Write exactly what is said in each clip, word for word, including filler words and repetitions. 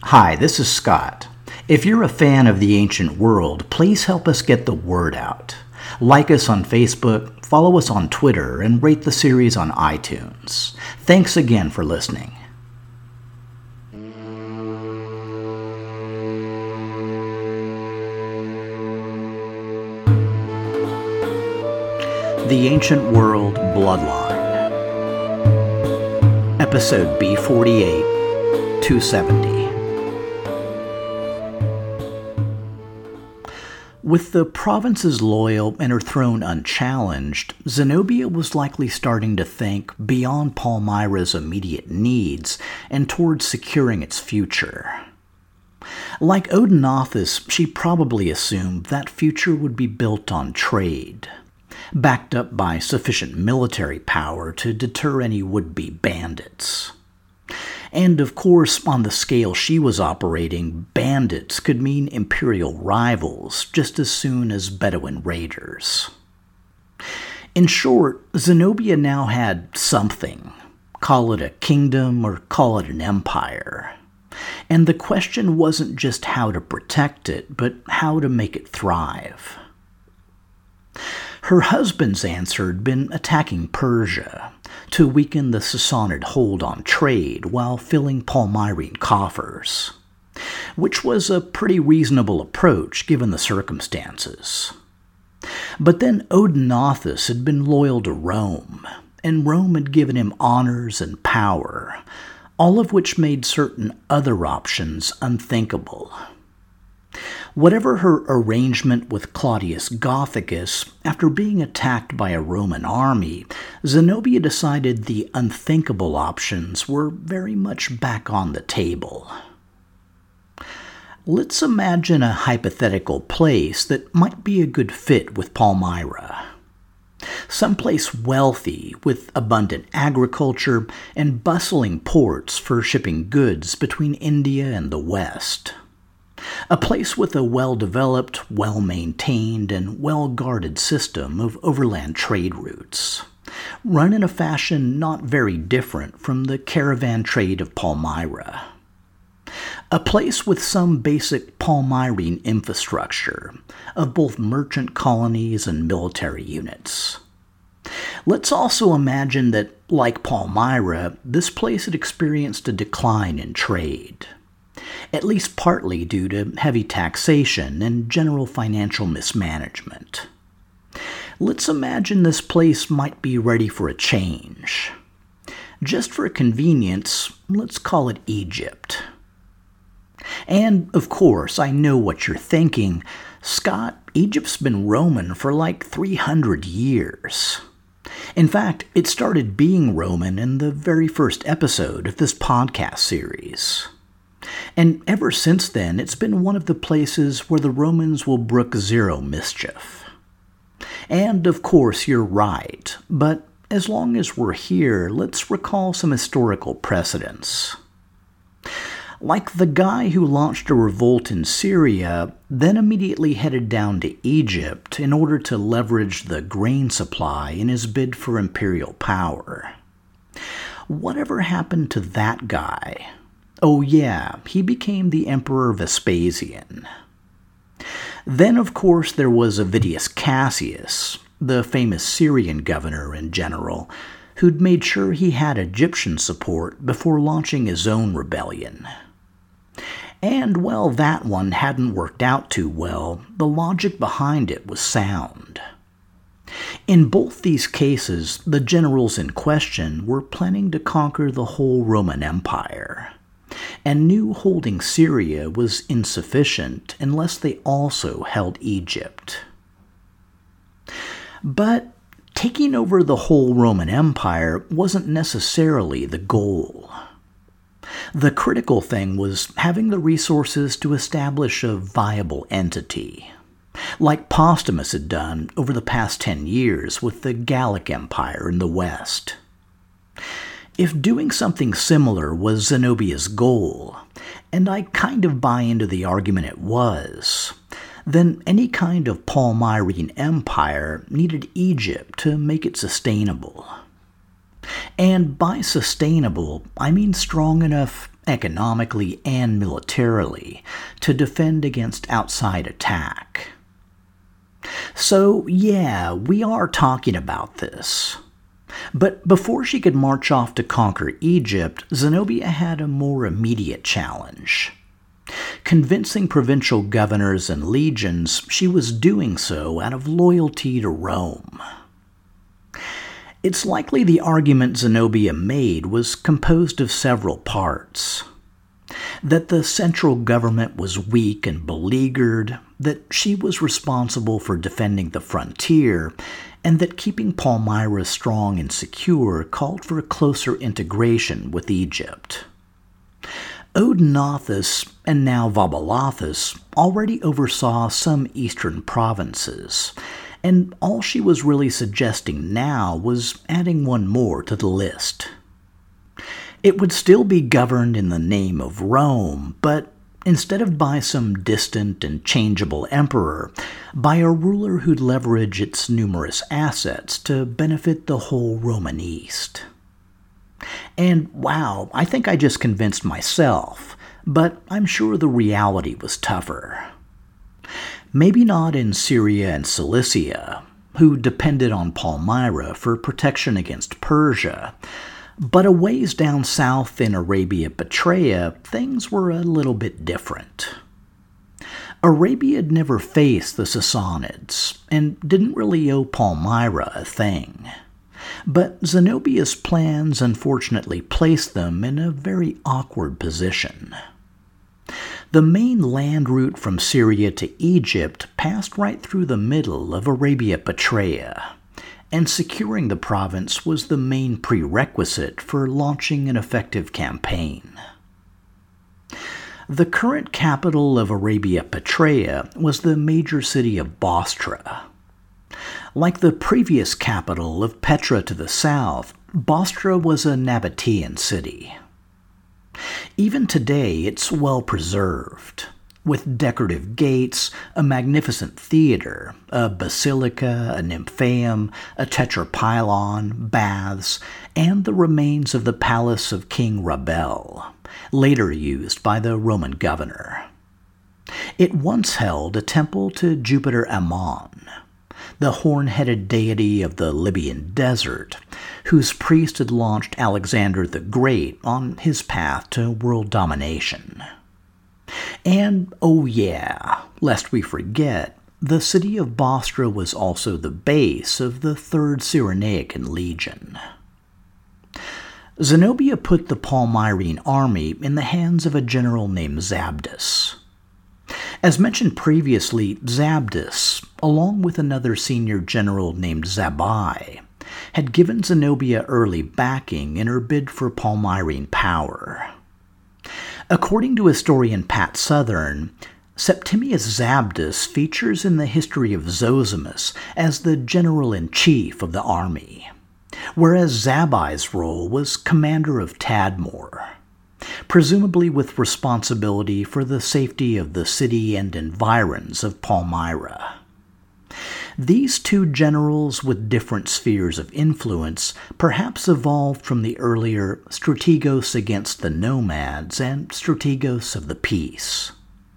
Hi, this is Scott. If you're a fan of the ancient world, please help us get the word out. Like us on Facebook, follow us on Twitter, and rate the series on iTunes. Thanks again for listening. The Ancient World Bloodline. Episode B forty-eight, two seventy. With the provinces loyal and her throne unchallenged, Zenobia was likely starting to think beyond Palmyra's immediate needs and towards securing its future. Like Odenathus, she probably assumed that future would be built on trade, backed up by sufficient military power to deter any would-be bandits. And of course, on the scale she was operating, bandits could mean imperial rivals just as soon as Bedouin raiders. In short, Zenobia now had something. Call it a kingdom or call it an empire. And the question wasn't just how to protect it, but how to make it thrive. Her husband's answer had been attacking Persia to weaken the Sassanid hold on trade while filling Palmyrene coffers, which was a pretty reasonable approach given the circumstances. But then Odenathus had been loyal to Rome, and Rome had given him honors and power, all of which made certain other options unthinkable. Whatever her arrangement with Claudius Gothicus, after being attacked by a Roman army, Zenobia decided the unthinkable options were very much back on the table. Let's imagine a hypothetical place that might be a good fit with Palmyra. Someplace wealthy, with abundant agriculture and bustling ports for shipping goods between India and the West. A place with a well-developed, well-maintained, and well-guarded system of overland trade routes, run in a fashion not very different from the caravan trade of Palmyra. A place with some basic Palmyrene infrastructure of both merchant colonies and military units. Let's also imagine that, like Palmyra, this place had experienced a decline in trade, at least partly due to heavy taxation and general financial mismanagement. Let's imagine this place might be ready for a change. Just for convenience, let's call it Egypt. And, of course, I know what you're thinking. Scott, Egypt's been Roman for like three hundred years. In fact, it started being Roman in the very first episode of this podcast series. And ever since then, it's been one of the places where the Romans will brook zero mischief. And, of course, you're right, but as long as we're here, let's recall some historical precedents. Like the guy who launched a revolt in Syria, then immediately headed down to Egypt in order to leverage the grain supply in his bid for imperial power. Whatever happened to that guy? Oh yeah, he became the Emperor Vespasian. Then, of course, there was Avidius Cassius, the famous Syrian governor and general, who'd made sure he had Egyptian support before launching his own rebellion. And, well, that one hadn't worked out too well. The logic behind it was sound. In both these cases, the generals in question were planning to conquer the whole Roman Empire, and knew holding Syria was insufficient unless they also held Egypt. But taking over the whole Roman Empire wasn't necessarily the goal. The critical thing was having the resources to establish a viable entity, like Postumus had done over the past ten years with the Gallic Empire in the West. If doing something similar was Zenobia's goal, and I kind of buy into the argument it was, then any kind of Palmyrene empire needed Egypt to make it sustainable. And by sustainable, I mean strong enough economically and militarily, to defend against outside attack. So, yeah, we are talking about this. But before she could march off to conquer Egypt, Zenobia had a more immediate challenge. Convincing provincial governors and legions, she was doing so out of loyalty to Rome. It's likely the argument Zenobia made was composed of several parts. That the central government was weak and beleaguered, that she was responsible for defending the frontier, and that keeping Palmyra strong and secure called for a closer integration with Egypt. Odenathus, and now Vabalathus, already oversaw some eastern provinces, and all she was really suggesting now was adding one more to the list. It would still be governed in the name of Rome, but instead of by some distant and changeable emperor, by a ruler who'd leverage its numerous assets to benefit the whole Roman East. And wow, I think I just convinced myself, but I'm sure the reality was tougher. Maybe not in Syria and Cilicia, who depended on Palmyra for protection against Persia, but a ways down south in Arabia Petraea, things were a little bit different. Arabia had never faced the Sassanids, and didn't really owe Palmyra a thing. But Zenobia's plans unfortunately placed them in a very awkward position. The main land route from Syria to Egypt passed right through the middle of Arabia Petraea, and securing the province was the main prerequisite for launching an effective campaign. The current capital of Arabia Petraea was the major city of Bostra. Like the previous capital of Petra to the south, Bostra was a Nabatean city. Even today, it's well preserved, with decorative gates, a magnificent theater, a basilica, a nymphaeum, a tetrapylon, baths, and the remains of the palace of King Rabel, later used by the Roman governor. It once held a temple to Jupiter Ammon, the horn-headed deity of the Libyan desert, whose priest had launched Alexander the Great on his path to world domination. And, oh yeah, lest we forget, the city of Bostra was also the base of the Third Cyrenaican Legion. Zenobia put the Palmyrene army in the hands of a general named Zabdus. As mentioned previously, Zabdus, along with another senior general named Zabai, had given Zenobia early backing in her bid for Palmyrene power. According to historian Pat Southern, Septimius Zabdus features in the history of Zosimus as the general-in-chief of the army, whereas Zabai's role was commander of Tadmor, presumably with responsibility for the safety of the city and environs of Palmyra. These two generals with different spheres of influence perhaps evolved from the earlier strategos against the nomads and strategos of the peace.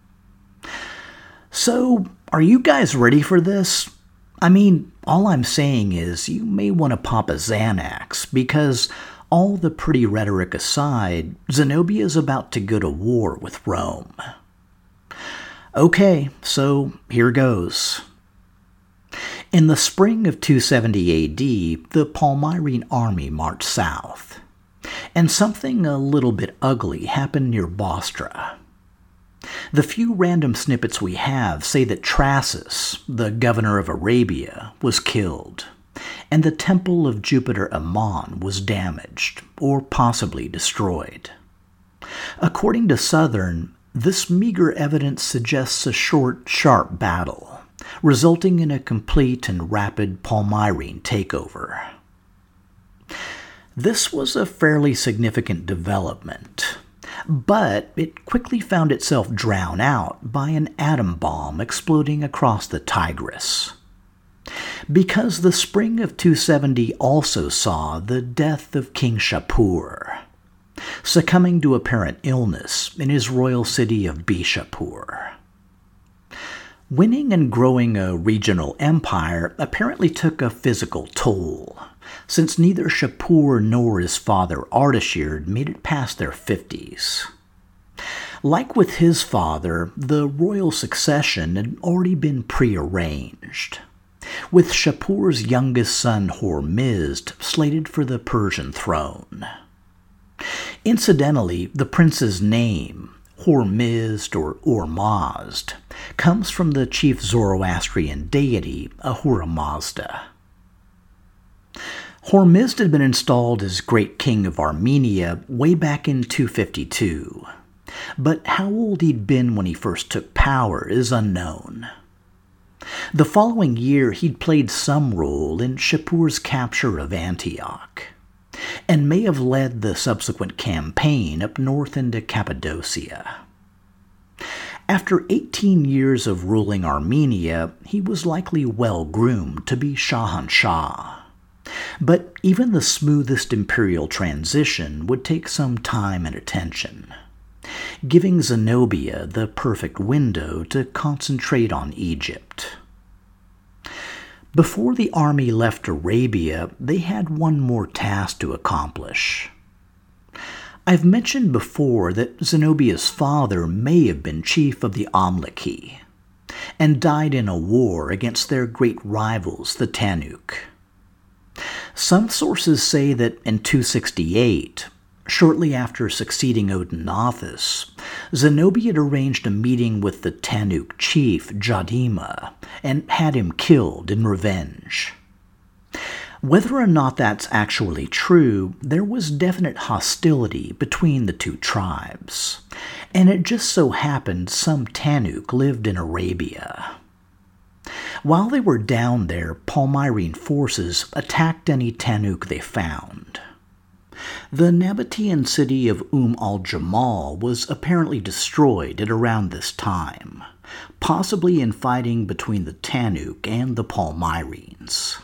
So, are you guys ready for this? I mean, all I'm saying is you may want to pop a Xanax, because all the pretty rhetoric aside, Zenobia is about to go to war with Rome. Okay, so here goes. In the spring of two seventy A D, the Palmyrene army marched south, and something a little bit ugly happened near Bostra. The few random snippets we have say that Trasus, the governor of Arabia, was killed, and the temple of Jupiter Ammon was damaged, or possibly destroyed. According to Southern, this meager evidence suggests a short, sharp battle, resulting in a complete and rapid Palmyrene takeover. This was a fairly significant development, but it quickly found itself drowned out by an atom bomb exploding across the Tigris. Because the spring of two seventy also saw the death of King Shapur. succumbing to apparent illness in his royal city of Bishapur. Winning and growing a regional empire apparently took a physical toll, since neither Shapur nor his father Ardashir made it past their fifties. Like with his father, the royal succession had already been prearranged, with Shapur's youngest son Hormizd slated for the Persian throne. Incidentally, the prince's name, Hormizd or Ormazd, comes from the chief Zoroastrian deity Ahura Mazda. Hormizd had been installed as great king of Armenia way back in two fifty-two, but how old he'd been when he first took power is unknown. The following year he'd played some role in Shapur's capture of Antioch, and may have led the subsequent campaign up north into Cappadocia. After eighteen years of ruling Armenia, he was likely well-groomed to be Shahanshah. But even the smoothest imperial transition would take some time and attention, giving Zenobia the perfect window to concentrate on Egypt. Before the army left Arabia, they had one more task to accomplish. I've mentioned before that Zenobia's father may have been chief of the Amlaki, and died in a war against their great rivals, the Tanukh. Some sources say that in two sixty-eight, shortly after succeeding Odenathus, Zenobia had arranged a meeting with the Tanukh chief Jadima and had him killed in revenge. Whether or not that's actually true, there was definite hostility between the two tribes, and it just so happened some Tanukh lived in Arabia. While they were down there, Palmyrene forces attacked any Tanukh they found. The Nabatean city of Umm al-Jamal was apparently destroyed at around this time, possibly in fighting between the Tanukh and the Palmyrenes.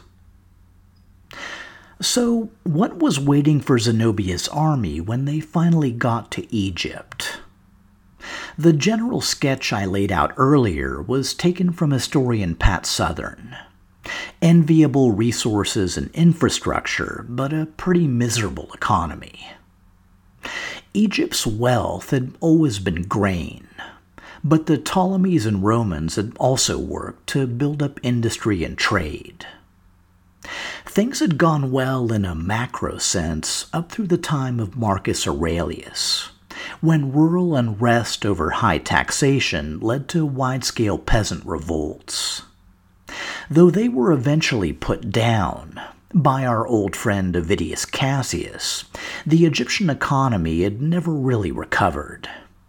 So, what was waiting for Zenobia's army when they finally got to Egypt? The general sketch I laid out earlier was taken from historian Pat Southern. Enviable resources and infrastructure, but a pretty miserable economy. Egypt's wealth had always been grain, but the Ptolemies and Romans had also worked to build up industry and trade. Things had gone well in a macro sense up through the time of Marcus Aurelius, when rural unrest over high taxation led to wide-scale peasant revolts. Though they were eventually put down by our old friend Avidius Cassius, the Egyptian economy had never really recovered.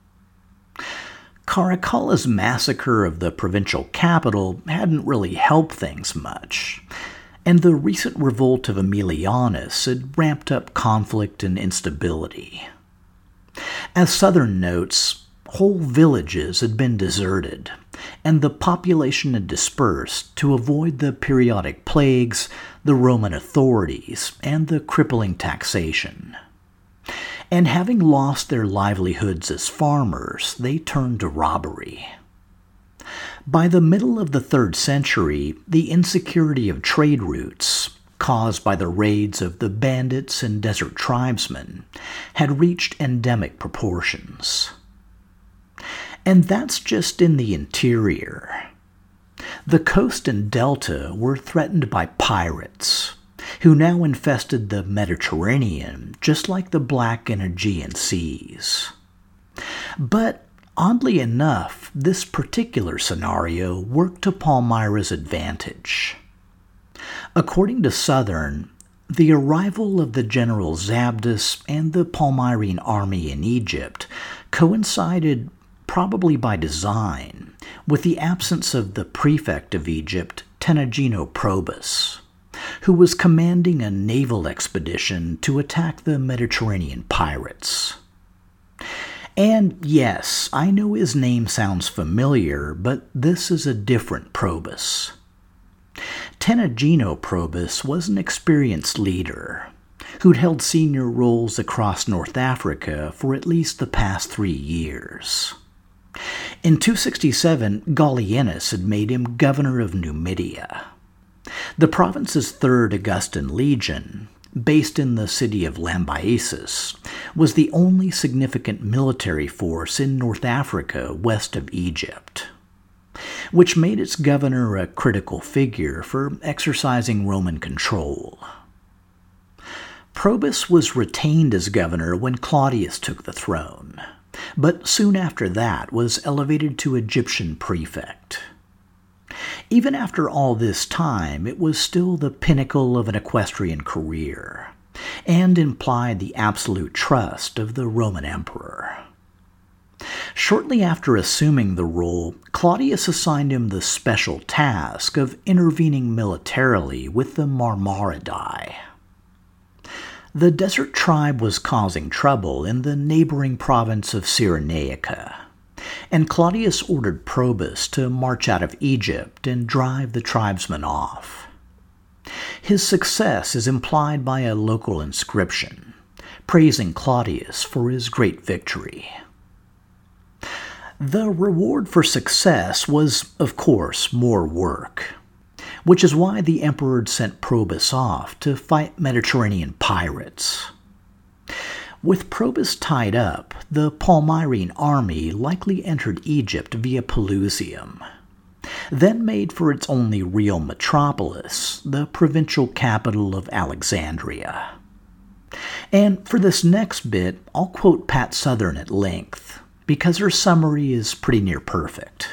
Caracalla's massacre of the provincial capital hadn't really helped things much, and the recent revolt of Aemilianus had ramped up conflict and instability. As Southern notes, whole villages had been deserted, and the population had dispersed to avoid the periodic plagues, the Roman authorities, and the crippling taxation. And having lost their livelihoods as farmers, they turned to robbery. By the middle of the third century, the insecurity of trade routes, caused by the raids of the bandits and desert tribesmen, had reached endemic proportions. And that's just in the interior. The coast and delta were threatened by pirates, who now infested the Mediterranean just like the Black and Aegean seas. But oddly enough, this particular scenario worked to Palmyra's advantage. According to Southern, the arrival of the general Zabdus and the Palmyrene army in Egypt coincided, probably by design, with the absence of the prefect of Egypt, Tenagino-Probus, who was commanding a naval expedition to attack the Mediterranean pirates. And yes, I know his name sounds familiar, but this is a different Probus. Tenagino-Probus was an experienced leader, who'd held senior roles across North Africa for at least the past three years. In two sixty-seven, Gallienus had made him governor of Numidia. The province's third Augustan legion, based in the city of Lambaesis, was the only significant military force in North Africa west of Egypt, which made its governor a critical figure for exercising Roman control. Probus was retained as governor when Claudius took the throne, but soon after that was elevated to Egyptian prefect. Even after all this time, it was still the pinnacle of an equestrian career, and implied the absolute trust of the Roman emperor. Shortly after assuming the role, Claudius assigned him the special task of intervening militarily with the Marmaridae. The desert tribe was causing trouble in the neighboring province of Cyrenaica, and Claudius ordered Probus to march out of Egypt and drive the tribesmen off. His success is implied by a local inscription, praising Claudius for his great victory. The reward for success was, of course, more work, which is why the emperor sent Probus off to fight Mediterranean pirates. With Probus tied up, the Palmyrene army likely entered Egypt via Pelusium, then made for its only real metropolis, the provincial capital of Alexandria. And for this next bit, I'll quote Pat Southern at length, because her summary is pretty near perfect.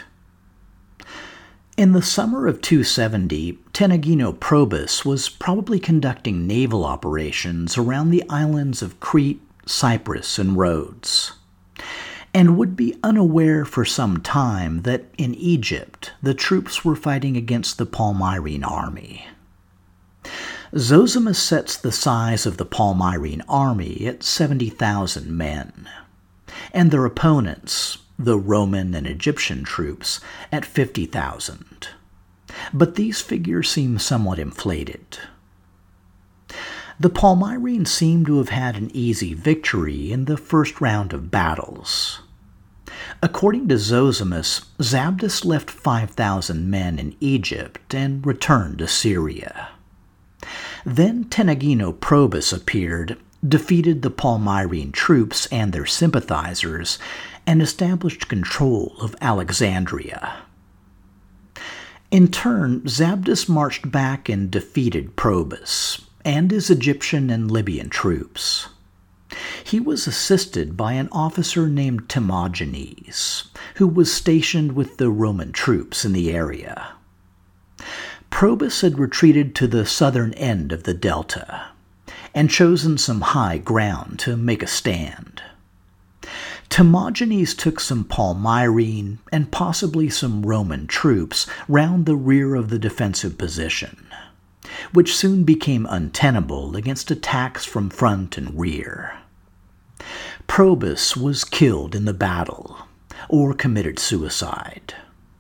In the summer of two seventy, Tenagino Probus was probably conducting naval operations around the islands of Crete, Cyprus, and Rhodes, and would be unaware for some time that in Egypt the troops were fighting against the Palmyrene army. Zosimus sets the size of the Palmyrene army at seventy thousand men, and their opponents, the Roman and Egyptian troops, at fifty thousand. But these figures seem somewhat inflated. The Palmyrene seem to have had an easy victory in the first round of battles. According to Zosimus, Zabdus left five thousand men in Egypt and returned to Syria. Then Tenagino Probus appeared, defeated the Palmyrene troops and their sympathizers, and established control of Alexandria. In turn, Zabdus marched back and defeated Probus and his Egyptian and Libyan troops. He was assisted by an officer named Timogenes, who was stationed with the Roman troops in the area. Probus had retreated to the southern end of the delta and chosen some high ground to make a stand. Timogenes took some Palmyrene and possibly some Roman troops round the rear of the defensive position, which soon became untenable against attacks from front and rear. Probus was killed in the battle, or committed suicide.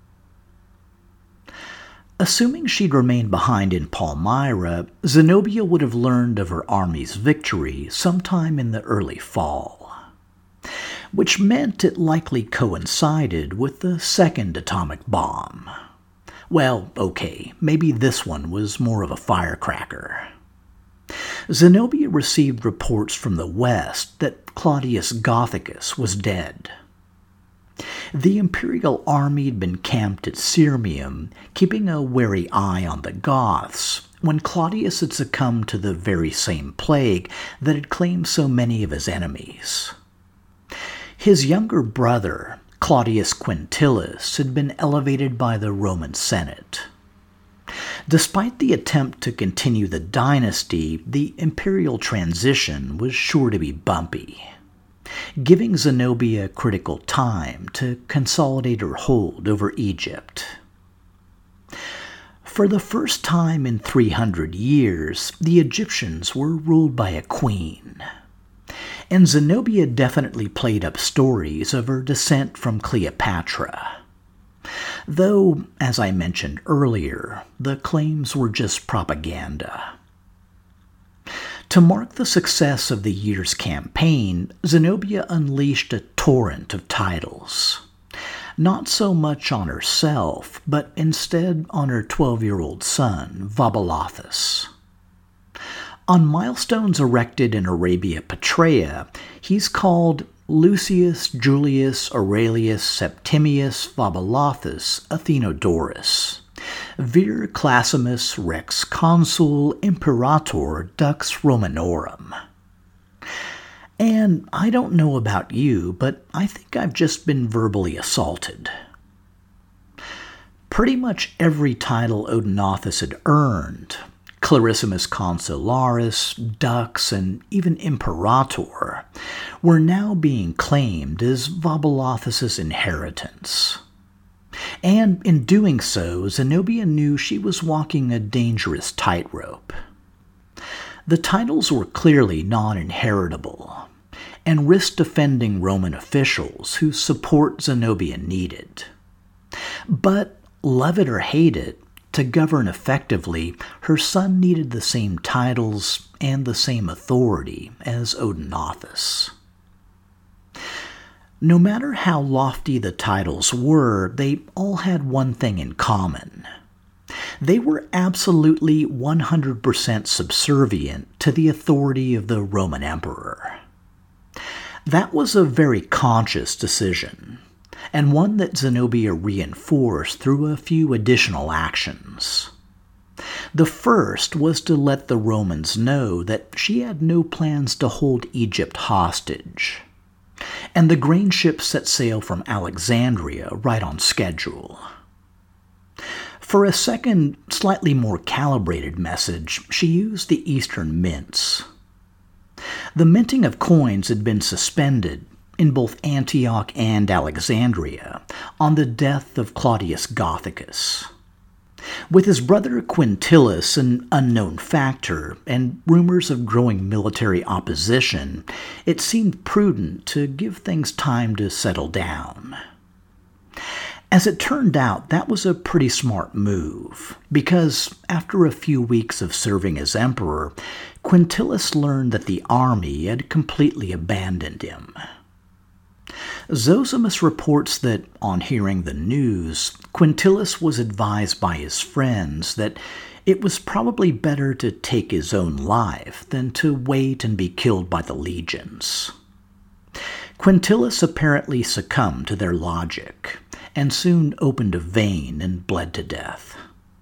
Assuming she'd remained behind in Palmyra, Zenobia would have learned of her army's victory sometime in the early fall, which meant it likely coincided with the second atomic bomb. Well, okay, maybe this one was more of a firecracker. Zenobia received reports from the west that Claudius Gothicus was dead. The imperial army had been camped at Sirmium, keeping a wary eye on the Goths, when Claudius had succumbed to the very same plague that had claimed so many of his enemies. His younger brother, Claudius Quintillus, had been elevated by the Roman Senate. Despite the attempt to continue the dynasty, the imperial transition was sure to be bumpy, giving Zenobia critical time to consolidate her hold over Egypt. For the first time in three hundred years, the Egyptians were ruled by a queen, and Zenobia definitely played up stories of her descent from Cleopatra. Though, as I mentioned earlier, the claims were just propaganda. To mark the success of the year's campaign, Zenobia unleashed a torrent of titles. Not so much on herself, but instead on her twelve-year-old son, Vaballathus. On milestones erected in Arabia Petraea, he's called Lucius Julius Aurelius Septimius Vaballathus Athenodorus, Vir Classimus Rex Consul Imperator Dux Romanorum. And I don't know about you, but I think I've just been verbally assaulted. Pretty much every title Odenathus had earned, Clarissimus Consularis, Dux, and even Imperator, were now being claimed as Vaballathus's inheritance. And in doing so, Zenobia knew she was walking a dangerous tightrope. The titles were clearly non-inheritable, and risked offending Roman officials whose support Zenobia needed. But, love it or hate it, to govern effectively, her son needed the same titles and the same authority as Odenathus. No matter how lofty the titles were, they all had one thing in common. They were absolutely one hundred percent subservient to the authority of the Roman emperor. That was a very conscious decision, and one that Zenobia reinforced through a few additional actions. The first was to let the Romans know that she had no plans to hold Egypt hostage, and the grain ship set sail from Alexandria right on schedule. For a second, slightly more calibrated message, she used the Eastern mints. The minting of coins had been suspended in both Antioch and Alexandria on the death of Claudius Gothicus. With his brother Quintillus an unknown factor and rumors of growing military opposition, it seemed prudent to give things time to settle down. As it turned out, that was a pretty smart move, because after a few weeks of serving as emperor, Quintillus learned that the army had completely abandoned him. Zosimus reports that, on hearing the news, Quintillus was advised by his friends that it was probably better to take his own life than to wait and be killed by the legions. Quintillus apparently succumbed to their logic, and soon opened a vein and bled to death.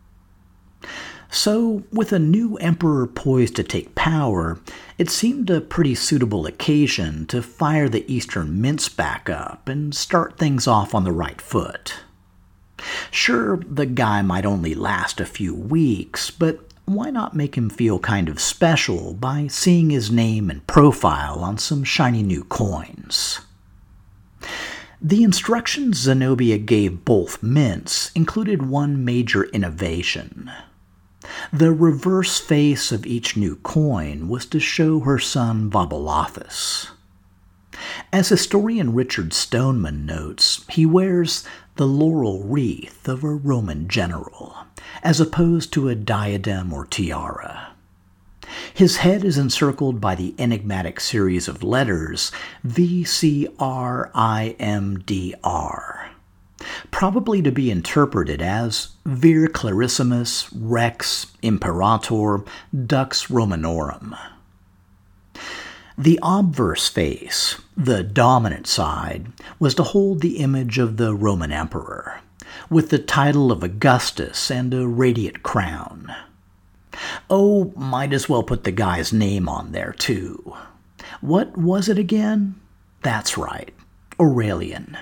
So, with a new emperor poised to take power, it seemed a pretty suitable occasion to fire the Eastern mints back up and start things off on the right foot. Sure, the guy might only last a few weeks, but why not make him feel kind of special by seeing his name and profile on some shiny new coins? The instructions Zenobia gave both mints included one major innovation. The reverse face of each new coin was to show her son Vaballathus. As historian Richard Stoneman notes, he wears the laurel wreath of a Roman general, as opposed to a diadem or tiara. His head is encircled by the enigmatic series of letters V C R I M D R, probably to be interpreted as Vir Clarissimus Rex Imperator Dux Romanorum. The obverse face, the dominant side, was to hold the image of the Roman emperor, with the title of Augustus and a radiant crown. Oh, might as well put the guy's name on there, too. What was it again? That's right, Aurelian.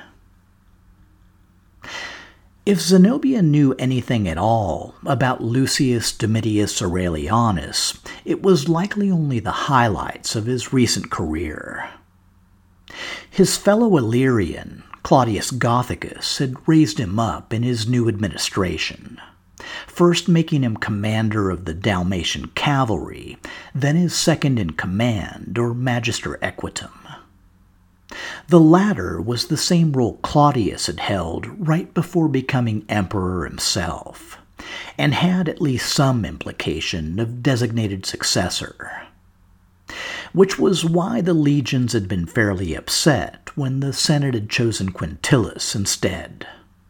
If Zenobia knew anything at all about Lucius Domitius Aurelianus, it was likely only the highlights of his recent career. His fellow Illyrian, Claudius Gothicus, had raised him up in his new administration, first making him commander of the Dalmatian cavalry, then his second-in-command, or magister equitum. The latter was the same role Claudius had held right before becoming emperor himself, and had at least some implication of designated successor. which was why the legions had been fairly upset when the Senate had chosen Quintillus instead.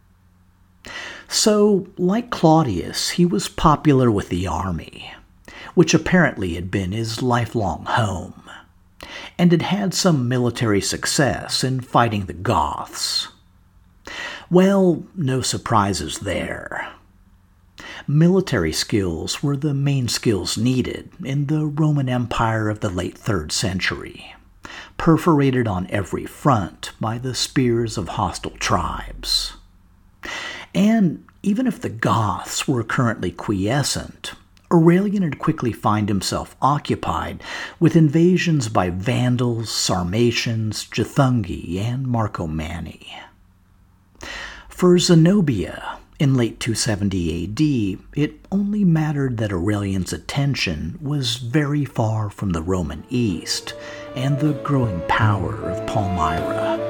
So, like Claudius, he was popular with the army, which apparently had been his lifelong home, and had had some military success in fighting the Goths. Well, no surprises there. Military skills were the main skills needed in the Roman Empire of the late third century, perforated on every front by the spears of hostile tribes. And even if the Goths were currently quiescent, Aurelian had quickly found himself occupied with invasions by Vandals, Sarmatians, Juthungi, and Marcomanni. For Zenobia, in late two seventy A D, it only mattered that Aurelian's attention was very far from the Roman East and the growing power of Palmyra.